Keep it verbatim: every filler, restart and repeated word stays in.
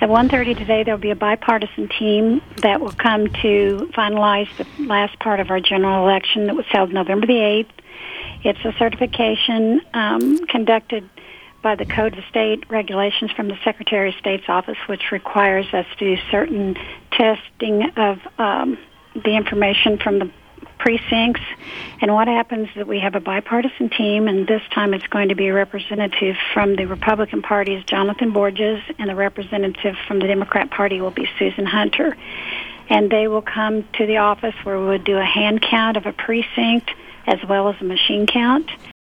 At one thirty today, there will be a bipartisan team that will come to finalize the last part of our general election that was held November the eighth. It's a certification um, conducted by the Code of State regulations from the Secretary of State's office, which requires us to do certain testing of um, the information from the precincts. And what happens is that we have a bipartisan team, and this time it's going to be a representative from the Republican Party is Jonathan Borges, and the representative from the Democrat Party will be Susan Hunter. And they will come to the office where we'll do a hand count of a precinct as well as a machine count.